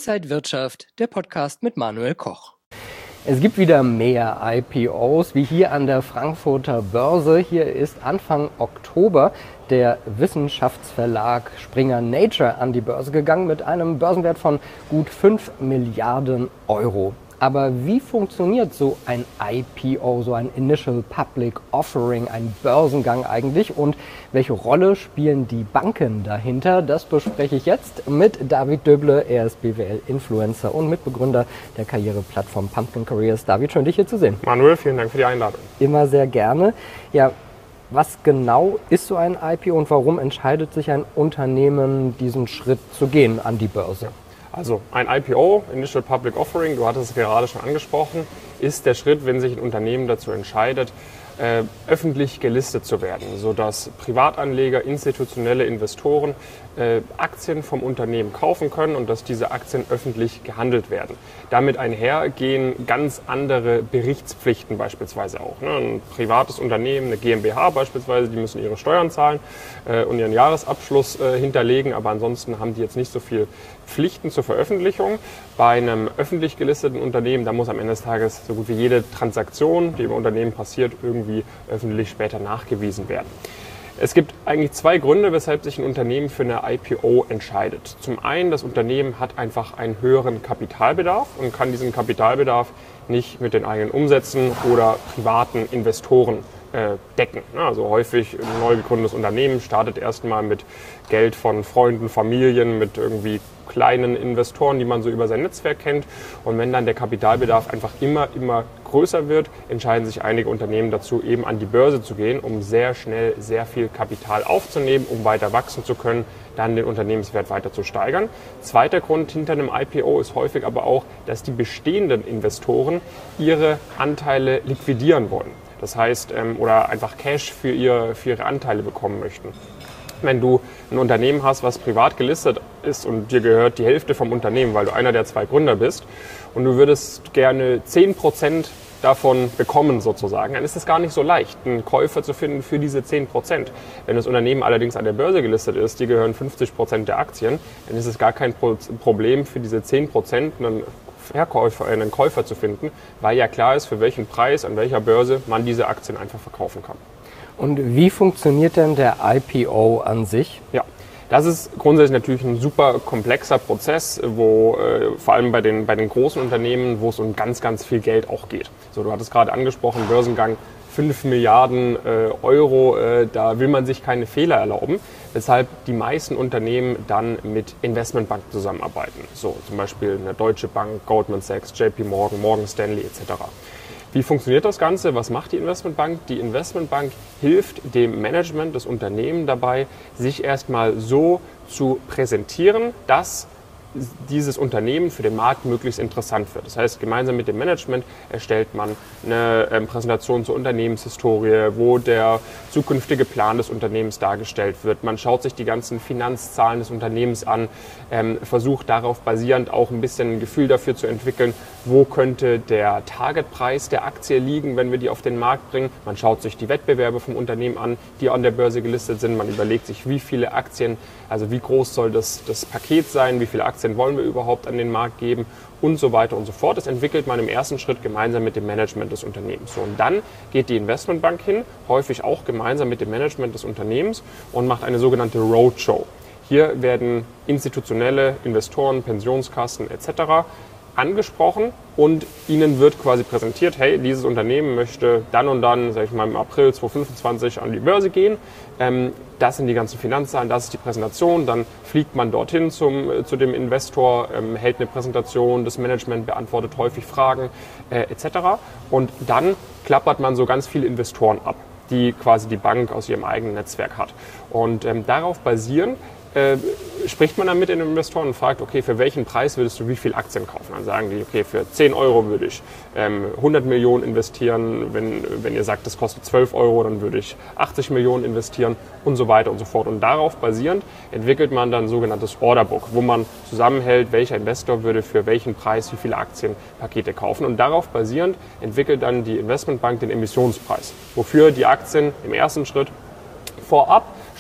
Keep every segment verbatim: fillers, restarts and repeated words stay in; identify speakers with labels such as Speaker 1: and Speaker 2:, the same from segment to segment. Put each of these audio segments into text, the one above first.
Speaker 1: Inside Wirtschaft, der Podcast mit Manuel Koch.
Speaker 2: Es gibt wieder mehr I P Os, wie hier an der Frankfurter Börse. Hier ist Anfang Oktober der Wissenschaftsverlag Springer Nature an die Börse gegangen mit einem Börsenwert von gut fünf Milliarden Euro. Aber wie funktioniert so ein I P O, so ein Initial Public Offering, ein Börsengang eigentlich? Und welche Rolle spielen die Banken dahinter? Das bespreche ich jetzt mit David Döble. Er ist B W L-Influencer und Mitbegründer der Karriereplattform Pumpkin Careers. David, schön dich hier zu sehen.
Speaker 3: Manuel, vielen Dank für die Einladung.
Speaker 2: Immer sehr gerne. Ja, was genau ist so ein I P O und warum entscheidet sich ein Unternehmen, diesen Schritt zu gehen an die Börse?
Speaker 3: Also ein I P O, Initial Public Offering, du hattest es gerade schon angesprochen, ist der Schritt, wenn sich ein Unternehmen dazu entscheidet, äh, öffentlich gelistet zu werden, sodass Privatanleger, institutionelle Investoren äh, Aktien vom Unternehmen kaufen können und dass diese Aktien öffentlich gehandelt werden. Damit einhergehen ganz andere Berichtspflichten beispielsweise auch. Ne? Ein privates Unternehmen, eine G m b H beispielsweise, die müssen ihre Steuern zahlen äh, und ihren Jahresabschluss äh, hinterlegen, aber ansonsten haben die jetzt nicht so viel Pflichten zur Veröffentlichung. Bei einem öffentlich gelisteten Unternehmen, da muss am Ende des Tages so gut wie jede Transaktion, die im Unternehmen passiert, irgendwie öffentlich später nachgewiesen werden. Es gibt eigentlich zwei Gründe, weshalb sich ein Unternehmen für eine I P O entscheidet. Zum einen, das Unternehmen hat einfach einen höheren Kapitalbedarf und kann diesen Kapitalbedarf nicht mit den eigenen Umsätzen oder privaten Investoren äh, decken. Also häufig ein neu gegründetes Unternehmen startet erstmal mit Geld von Freunden, Familien, mit irgendwie kleinen Investoren, die man so über sein Netzwerk kennt. Und wenn dann der Kapitalbedarf einfach immer, immer größer wird, entscheiden sich einige Unternehmen dazu, eben an die Börse zu gehen, um sehr schnell sehr viel Kapital aufzunehmen, um weiter wachsen zu können, dann den Unternehmenswert weiter zu steigern. Zweiter Grund hinter einem I P O ist häufig aber auch, dass die bestehenden Investoren ihre Anteile liquidieren wollen. Das heißt, ähm, oder einfach Cash für, ihr, für ihre Anteile bekommen möchten. Wenn du ein Unternehmen hast, was privat gelistet ist und dir gehört die Hälfte vom Unternehmen, weil du einer der zwei Gründer bist und du würdest gerne zehn Prozent davon bekommen sozusagen, dann ist es gar nicht so leicht, einen Käufer zu finden für diese zehn Prozent. Wenn das Unternehmen allerdings an der Börse gelistet ist, die gehören fünfzig Prozent der Aktien, dann ist es gar kein Problem für diese zehn Prozent einen Verkäufer, einen Käufer zu finden, weil ja klar ist, für welchen Preis, an welcher Börse man diese Aktien einfach verkaufen kann.
Speaker 2: Und wie funktioniert denn der I P O an sich?
Speaker 3: Ja, das ist grundsätzlich natürlich ein super komplexer Prozess, wo äh, vor allem bei den, bei den großen Unternehmen, wo es um ganz, ganz viel Geld auch geht. So, du hattest gerade angesprochen, Börsengang fünf Milliarden äh, Euro, äh, da will man sich keine Fehler erlauben, weshalb die meisten Unternehmen dann mit Investmentbanken zusammenarbeiten. So, zum Beispiel eine Deutsche Bank, Goldman Sachs, J P Morgan, Morgan Stanley et cetera. Wie funktioniert das Ganze? Was macht die Investmentbank? Die Investmentbank hilft dem Management des Unternehmens dabei, sich erstmal so zu präsentieren, dass dieses Unternehmen für den Markt möglichst interessant wird. Das heißt, gemeinsam mit dem Management erstellt man eine ähm, Präsentation zur Unternehmenshistorie, wo der zukünftige Plan des Unternehmens dargestellt wird. Man schaut sich die ganzen Finanzzahlen des Unternehmens an, ähm, versucht darauf basierend auch ein bisschen ein Gefühl dafür zu entwickeln, wo könnte der Targetpreis der Aktie liegen, wenn wir die auf den Markt bringen. Man schaut sich die Wettbewerbe vom Unternehmen an, die an der Börse gelistet sind. Man überlegt sich, wie viele Aktien, also wie groß soll das, das Paket sein, wie viele Aktien wollen wir überhaupt an den Markt geben und so weiter und so fort. Das entwickelt man im ersten Schritt gemeinsam mit dem Management des Unternehmens. So, und dann geht die Investmentbank hin, häufig auch gemeinsam mit dem Management des Unternehmens und macht eine sogenannte Roadshow. Hier werden institutionelle Investoren, Pensionskassen et cetera angesprochen und ihnen wird quasi präsentiert, hey, dieses Unternehmen möchte dann und dann, sag ich mal, im April zweitausendfünfundzwanzig an die Börse gehen. Ähm, das sind die ganzen Finanzzahlen, das ist die Präsentation. Dann fliegt man dorthin zum, zu dem Investor, ähm, hält eine Präsentation, das Management beantwortet häufig Fragen äh, et cetera. Und dann klappert man so ganz viele Investoren ab, die quasi die Bank aus ihrem eigenen Netzwerk hat. Und ähm, darauf basierend Äh, spricht man dann mit den Investoren und fragt, okay, für welchen Preis würdest du wie viel Aktien kaufen? Dann sagen die, okay, für zehn Euro würde ich ähm, hundert Millionen investieren. Wenn, wenn ihr sagt, das kostet zwölf Euro, dann würde ich achtzig Millionen investieren und so weiter und so fort. Und darauf basierend entwickelt man dann ein sogenanntes Orderbook, wo man zusammenhält, welcher Investor würde für welchen Preis wie viele Aktienpakete kaufen. Und darauf basierend entwickelt dann die Investmentbank den Emissionspreis, wofür die Aktien im ersten Schritt vorab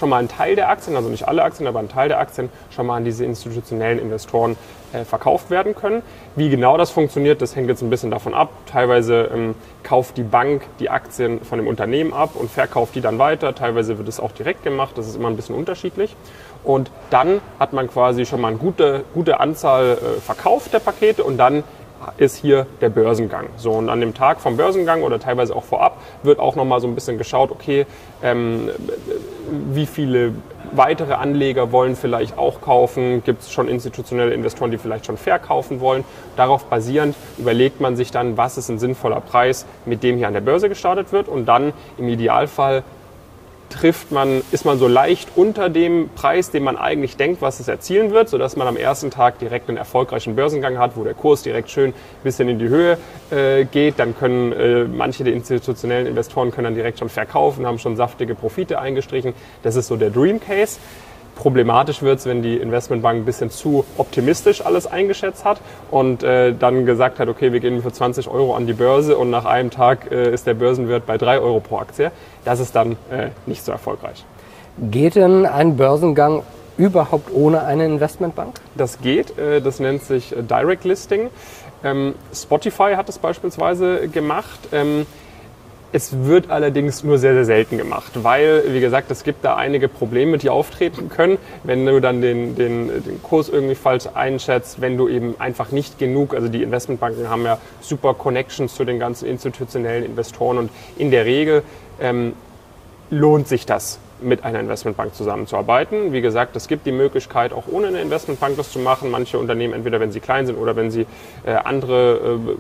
Speaker 3: schon mal einen Teil der Aktien, also nicht alle Aktien, aber einen Teil der Aktien schon mal an diese institutionellen Investoren äh, verkauft werden können. Wie genau das funktioniert, das hängt jetzt ein bisschen davon ab. Teilweise ähm, kauft die Bank die Aktien von dem Unternehmen ab und verkauft die dann weiter. Teilweise wird es auch direkt gemacht, das ist immer ein bisschen unterschiedlich. Und dann hat man quasi schon mal eine gute, gute Anzahl äh, verkauft der Pakete und dann ist hier der Börsengang. So, und an dem Tag vom Börsengang oder teilweise auch vorab wird auch nochmal so ein bisschen geschaut, okay, ähm, wie viele weitere Anleger wollen vielleicht auch kaufen, gibt es schon institutionelle Investoren, die vielleicht schon verkaufen wollen. Darauf basierend überlegt man sich dann, was ist ein sinnvoller Preis, mit dem hier an der Börse gestartet wird und dann im Idealfall trifft man, ist man so leicht unter dem Preis, den man eigentlich denkt, was es erzielen wird, sodass man am ersten Tag direkt einen erfolgreichen Börsengang hat, wo der Kurs direkt schön ein bisschen in die Höhe äh, geht. Dann können äh, manche der institutionellen Investoren können dann direkt schon verkaufen, haben schon saftige Profite eingestrichen. Das ist so der Dream Case. Problematisch wird es, wenn die Investmentbank ein bisschen zu optimistisch alles eingeschätzt hat und äh, dann gesagt hat, okay, wir gehen für zwanzig Euro an die Börse und nach einem Tag äh, ist der Börsenwert bei drei Euro pro Aktie. Das ist dann äh, nicht so erfolgreich.
Speaker 2: Geht denn ein Börsengang überhaupt ohne eine Investmentbank?
Speaker 3: Das geht, äh, das nennt sich äh, Direct Listing. Ähm, Spotify hat es beispielsweise gemacht. Ähm, Es wird allerdings nur sehr, sehr selten gemacht, weil, wie gesagt, es gibt da einige Probleme, die auftreten können, wenn du dann den, den, den Kurs irgendwie falsch einschätzt, wenn du eben einfach nicht genug, also die Investmentbanken haben ja super Connections zu den ganzen institutionellen Investoren und in der Regel ähm, lohnt sich das, mit einer Investmentbank zusammenzuarbeiten. Wie gesagt, es gibt die Möglichkeit, auch ohne eine Investmentbank das zu machen. Manche Unternehmen, entweder wenn sie klein sind oder wenn sie äh, andere äh,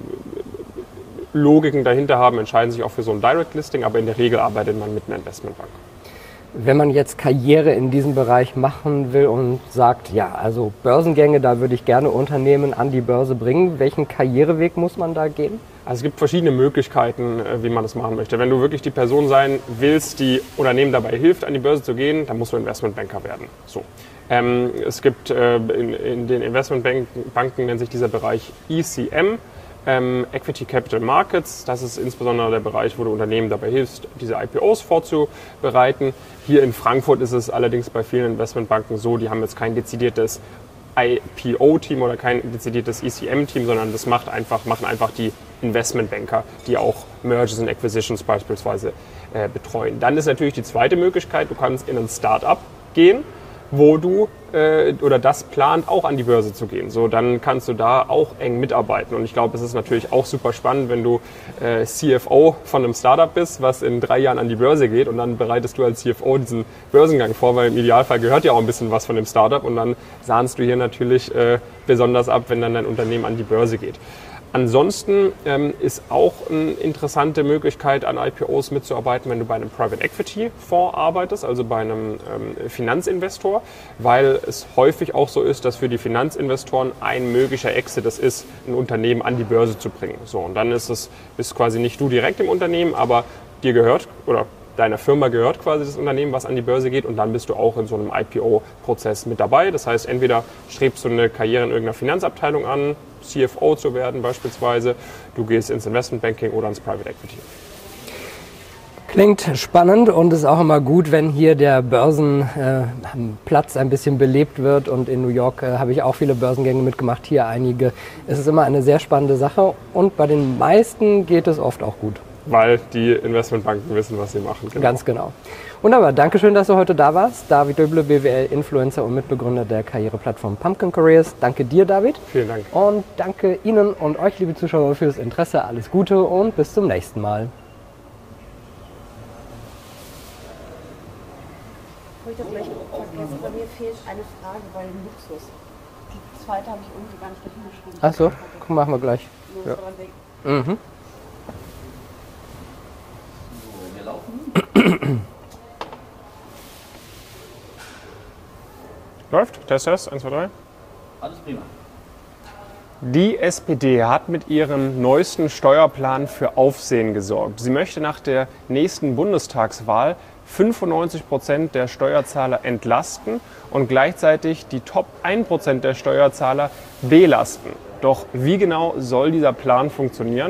Speaker 3: Logiken dahinter haben, entscheiden sich auch für so ein Direct Listing, aber in der Regel arbeitet man mit einer Investmentbank.
Speaker 2: Wenn man jetzt Karriere in diesem Bereich machen will und sagt, ja, also Börsengänge, da würde ich gerne Unternehmen an die Börse bringen, welchen Karriereweg muss man da gehen?
Speaker 3: Also es gibt verschiedene Möglichkeiten, wie man das machen möchte. Wenn du wirklich die Person sein willst, die Unternehmen dabei hilft, an die Börse zu gehen, dann musst du Investmentbanker werden. So. Ähm, es gibt äh, in, in den Investmentbanken nennt sich dieser Bereich E C M. Ähm, Equity Capital Markets, das ist insbesondere der Bereich, wo du Unternehmen dabei hilfst, diese I P Os vorzubereiten. Hier in Frankfurt ist es allerdings bei vielen Investmentbanken so, die haben jetzt kein dezidiertes I P O-Team oder kein dezidiertes E C M-Team, sondern das macht einfach, machen einfach die Investmentbanker, die auch Mergers and Acquisitions beispielsweise äh, betreuen. Dann ist natürlich die zweite Möglichkeit, du kannst in ein Start-up gehen, wo du äh, oder das plant, auch an die Börse zu gehen. So, dann kannst du da auch eng mitarbeiten. Und ich glaube, es ist natürlich auch super spannend, wenn du äh, C F O von einem Startup bist, was in drei Jahren an die Börse geht und dann bereitest du als C F O diesen Börsengang vor, weil im Idealfall gehört ja auch ein bisschen was von dem Startup und dann sahnst du hier natürlich äh, besonders ab, wenn dann dein Unternehmen an die Börse geht. Ansonsten ähm, ist auch eine interessante Möglichkeit, an I P Os mitzuarbeiten, wenn du bei einem Private Equity Fonds arbeitest, also bei einem ähm, Finanzinvestor, weil es häufig auch so ist, dass für die Finanzinvestoren ein möglicher Exit es ist, ein Unternehmen an die Börse zu bringen. So, und dann ist es, bist quasi nicht du direkt im Unternehmen, aber dir gehört oder deiner Firma gehört quasi das Unternehmen, was an die Börse geht und dann bist du auch in so einem I P O-Prozess mit dabei. Das heißt, entweder strebst du eine Karriere in irgendeiner Finanzabteilung an, C F O zu werden beispielsweise, du gehst ins Investmentbanking oder ins Private Equity.
Speaker 2: Klingt spannend und ist auch immer gut, wenn hier der Börsenplatz äh, ein bisschen belebt wird und in New York äh, habe ich auch viele Börsengänge mitgemacht, hier einige. Es ist immer eine sehr spannende Sache und bei den meisten geht es oft auch gut.
Speaker 3: Weil die Investmentbanken wissen, was sie machen.
Speaker 2: Genau. Ganz genau. Wunderbar. Dankeschön, dass du heute da warst. David Döble, B W L-Influencer und Mitbegründer der Karriereplattform Pumpkin Careers. Danke dir, David.
Speaker 3: Vielen Dank.
Speaker 2: Und danke Ihnen und euch, liebe Zuschauer, fürs Interesse. Alles Gute und bis zum nächsten Mal.
Speaker 4: Ich habe vielleicht vergessen, bei mir fehlt eine Frage bei dem Luxus. Die zweite habe ich irgendwie gar nicht dahin geschrieben.
Speaker 2: Ach so, guck, machen wir gleich. Ja. Mhm.
Speaker 3: Läuft? Test, Test, eins, zwei, drei.
Speaker 5: Alles prima.
Speaker 3: Die S P D hat mit ihrem neuesten Steuerplan für Aufsehen gesorgt. Sie möchte nach der nächsten Bundestagswahl fünfundneunzig Prozent der Steuerzahler entlasten und gleichzeitig die Top ein Prozent der Steuerzahler belasten. Doch wie genau soll dieser Plan funktionieren?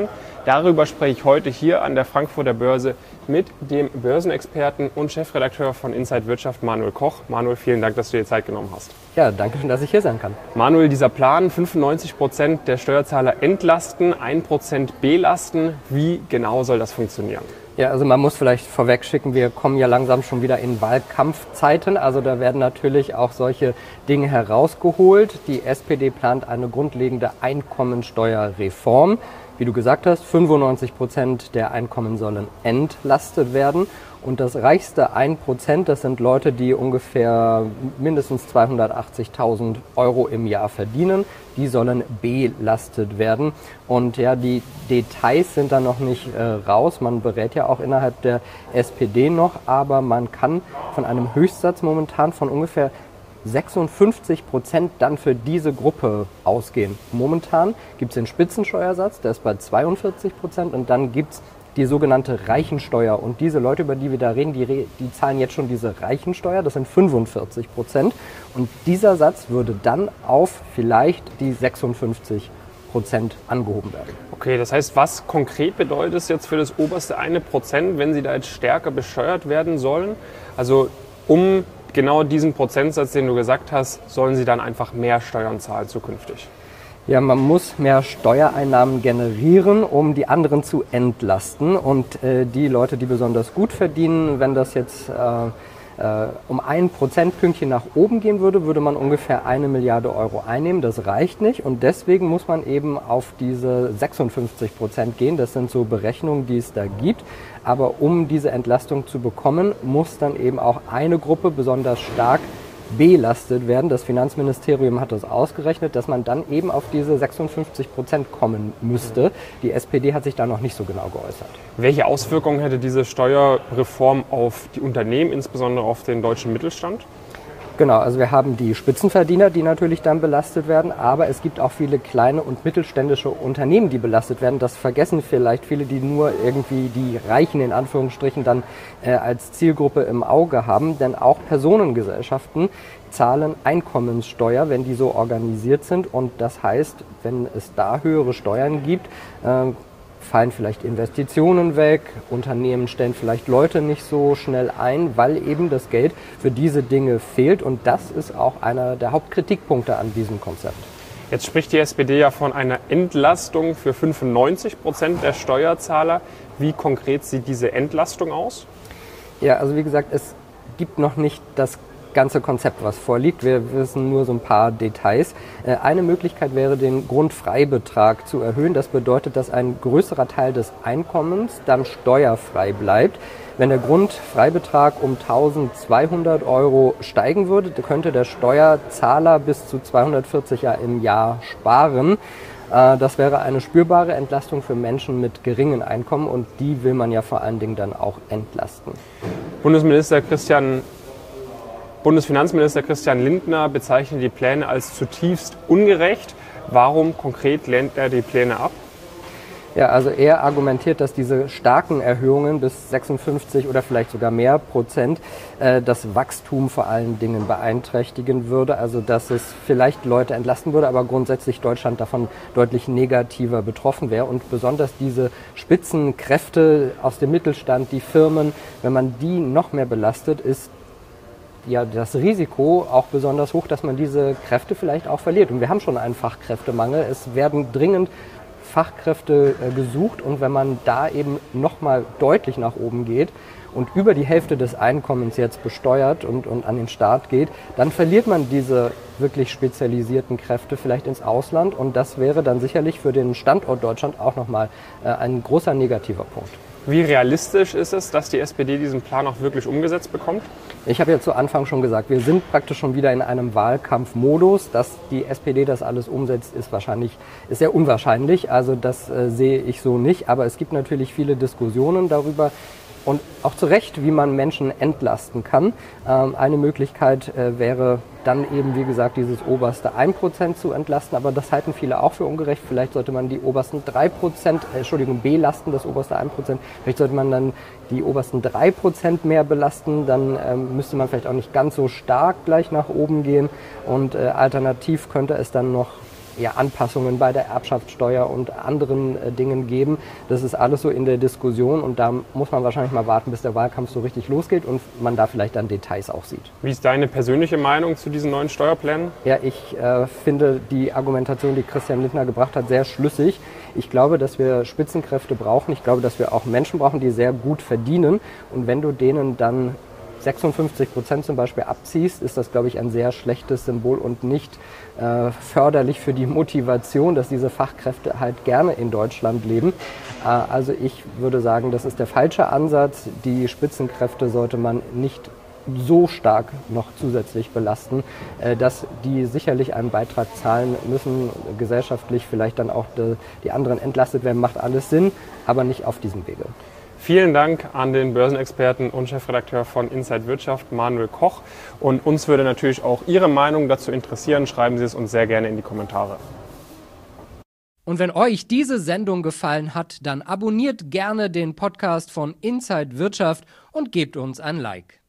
Speaker 3: Darüber spreche ich heute hier an der Frankfurter Börse mit dem Börsenexperten und Chefredakteur von Inside Wirtschaft, Manuel Koch. Manuel, vielen Dank, dass du dir Zeit genommen hast.
Speaker 2: Ja, danke schön, dass ich hier sein kann.
Speaker 3: Manuel, dieser Plan, fünfundneunzig Prozent der Steuerzahler entlasten, ein Prozent belasten, wie genau soll das funktionieren?
Speaker 2: Ja, also man muss vielleicht vorweg schicken, wir kommen ja langsam schon wieder in Wahlkampfzeiten. Also da werden natürlich auch solche Dinge herausgeholt. Die S P D plant eine grundlegende Einkommensteuerreform. Wie du gesagt hast, fünfundneunzig Prozent der Einkommen sollen entlastet werden. Und das reichste ein Prozent, das sind Leute, die ungefähr mindestens zweihundertachtzigtausend Euro im Jahr verdienen. Die sollen belastet werden. Und ja, die Details sind da noch nicht äh, raus. Man berät ja auch innerhalb der S P D noch. Aber man kann von einem Höchstsatz momentan von ungefähr sechsundfünfzig Prozent dann für diese Gruppe ausgehen. Momentan gibt es den Spitzensteuersatz, der ist bei zweiundvierzig Prozent. Und dann gibt es die sogenannte Reichensteuer. Und diese Leute, über die wir da reden, die, die zahlen jetzt schon diese Reichensteuer, das sind fünfundvierzig Prozent. Und dieser Satz würde dann auf vielleicht die sechsundfünfzig Prozent angehoben werden.
Speaker 3: Okay, das heißt, was konkret bedeutet es jetzt für das oberste eine Prozent, wenn sie da jetzt stärker besteuert werden sollen? Also um genau diesen Prozentsatz, den du gesagt hast, sollen sie dann einfach mehr Steuern zahlen zukünftig?
Speaker 2: Ja, man muss mehr Steuereinnahmen generieren, um die anderen zu entlasten. Und äh, die Leute, die besonders gut verdienen, wenn das jetzt äh, äh, um ein Prozentpünktchen nach oben gehen würde, würde man ungefähr eine Milliarde Euro einnehmen. Das reicht nicht. Und deswegen muss man eben auf diese sechsundfünfzig Prozent gehen. Das sind so Berechnungen, die es da gibt. Aber um diese Entlastung zu bekommen, muss dann eben auch eine Gruppe besonders stark belastet werden. Das Finanzministerium hat das ausgerechnet, dass man dann eben auf diese sechsundfünfzig Prozent kommen müsste. Die S P D hat sich da noch nicht so genau geäußert.
Speaker 3: Welche Auswirkungen hätte diese Steuerreform auf die Unternehmen, insbesondere auf den deutschen Mittelstand?
Speaker 2: Genau, also wir haben die Spitzenverdiener, die natürlich dann belastet werden, aber es gibt auch viele kleine und mittelständische Unternehmen, die belastet werden. Das vergessen vielleicht viele, die nur irgendwie die Reichen in Anführungsstrichen dann äh, als Zielgruppe im Auge haben, denn auch Personengesellschaften zahlen Einkommenssteuer, wenn die so organisiert sind, und das heißt, wenn es da höhere Steuern gibt, äh, fallen vielleicht Investitionen weg, Unternehmen stellen vielleicht Leute nicht so schnell ein, weil eben das Geld für diese Dinge fehlt, und das ist auch einer der Hauptkritikpunkte an diesem Konzept.
Speaker 3: Jetzt spricht die S P D ja von einer Entlastung für fünfundneunzig Prozent der Steuerzahler. Wie konkret sieht diese Entlastung aus?
Speaker 2: Ja, also wie gesagt, es gibt noch nicht das ganze Konzept, was vorliegt. Wir wissen nur so ein paar Details. Eine Möglichkeit wäre, den Grundfreibetrag zu erhöhen. Das bedeutet, dass ein größerer Teil des Einkommens dann steuerfrei bleibt. Wenn der Grundfreibetrag um eintausendzweihundert Euro steigen würde, könnte der Steuerzahler bis zu zweihundertvierzig im Jahr sparen. Das wäre eine spürbare Entlastung für Menschen mit geringen Einkommen, und die will man ja vor allen Dingen dann auch entlasten.
Speaker 3: Bundesminister Christian Bundesfinanzminister Christian Lindner bezeichnet die Pläne als zutiefst ungerecht. Warum konkret lehnt er die Pläne ab?
Speaker 2: Ja, also er argumentiert, dass diese starken Erhöhungen bis sechsundfünfzig oder vielleicht sogar mehr Prozent äh, das Wachstum vor allen Dingen beeinträchtigen würde. Also dass es vielleicht Leute entlasten würde, aber grundsätzlich Deutschland davon deutlich negativer betroffen wäre. Und besonders diese Spitzenkräfte aus dem Mittelstand, die Firmen, wenn man die noch mehr belastet, ist ja das Risiko auch besonders hoch, dass man diese Kräfte vielleicht auch verliert. Und wir haben schon einen Fachkräftemangel. Es werden dringend Fachkräfte äh, gesucht, und wenn man da eben nochmal deutlich nach oben geht und über die Hälfte des Einkommens jetzt besteuert und, und an den Staat geht, dann verliert man diese wirklich spezialisierten Kräfte vielleicht ins Ausland, und das wäre dann sicherlich für den Standort Deutschland auch nochmal äh, ein großer negativer Punkt.
Speaker 3: Wie realistisch ist es, dass die S P D diesen Plan auch wirklich umgesetzt bekommt?
Speaker 2: Ich habe ja zu Anfang schon gesagt, wir sind praktisch schon wieder in einem Wahlkampfmodus. Dass die S P D das alles umsetzt, ist wahrscheinlich, ist sehr unwahrscheinlich. Also das äh, sehe ich so nicht. Aber es gibt natürlich viele Diskussionen darüber, und auch zu Recht, wie man Menschen entlasten kann. Ähm, eine Möglichkeit äh, wäre dann eben, wie gesagt, dieses oberste ein Prozent zu entlasten, aber das halten viele auch für ungerecht. Vielleicht sollte man die obersten drei Prozent, äh, Entschuldigung, belasten, das oberste ein Prozent. Vielleicht sollte man dann die obersten drei Prozent mehr belasten, dann ähm, müsste man vielleicht auch nicht ganz so stark gleich nach oben gehen, und äh, alternativ könnte es dann noch ja, Anpassungen bei der Erbschaftssteuer und anderen äh, Dingen geben. Das ist alles so in der Diskussion und da muss man wahrscheinlich mal warten, bis der Wahlkampf so richtig losgeht und man da vielleicht dann Details auch sieht.
Speaker 3: Wie ist deine persönliche Meinung zu diesen neuen Steuerplänen?
Speaker 2: Ja, ich äh, finde die Argumentation, die Christian Lindner gebracht hat, sehr schlüssig. Ich glaube, dass wir Spitzenkräfte brauchen. Ich glaube, dass wir auch Menschen brauchen, die sehr gut verdienen. Und wenn du denen dann sechsundfünfzig Prozent zum Beispiel abziehst, ist das, glaube ich, ein sehr schlechtes Symbol und nicht äh, förderlich für die Motivation, dass diese Fachkräfte halt gerne in Deutschland leben. Äh, also ich würde sagen, das ist der falsche Ansatz. Die Spitzenkräfte sollte man nicht so stark noch zusätzlich belasten, äh, dass die sicherlich einen Beitrag zahlen müssen, gesellschaftlich vielleicht dann auch die, die anderen entlastet werden, macht alles Sinn, aber nicht auf diesem Wege.
Speaker 3: Vielen Dank an den Börsenexperten und Chefredakteur von Inside Wirtschaft, Manuel Koch. Und uns würde natürlich auch Ihre Meinung dazu interessieren. Schreiben Sie es uns sehr gerne in die Kommentare.
Speaker 1: Und wenn euch diese Sendung gefallen hat, dann abonniert gerne den Podcast von Inside Wirtschaft und gebt uns ein Like.